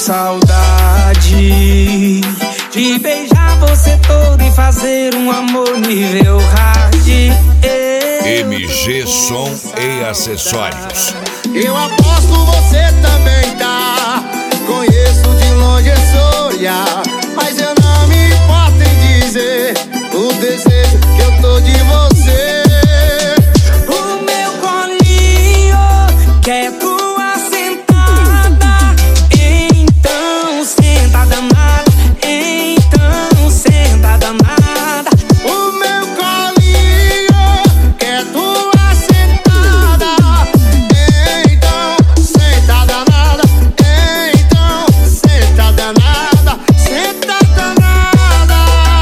saudade de beijar você todo e fazer um amor nível hard. MG Som e Acessórios. Eu aposto você também tá. Conheço de longe esse olhar, mas eu não me importo em dizer o desejo que eu tô de você. O meu colinho quer tua sentada, então senta danada, então senta danada. O meu colinho quer tua sentada, então senta danada, então senta danada, senta danada.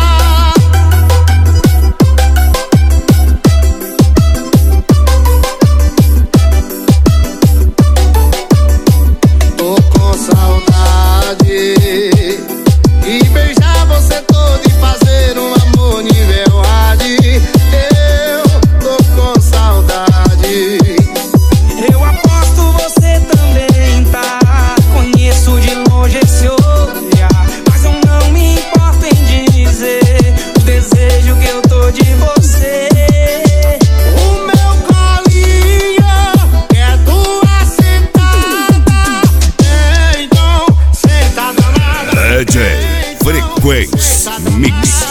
Tô com saudade e beijar você todo e fazer um amor nível hard. Eu tô com saudade. Eu aposto você também tá. Conheço de longe esse olhar, mas eu não me importo em dizer o desejo que eu tô de você. O meu colinho quer tua sentada, então senta danada. DJ Frequência Mix.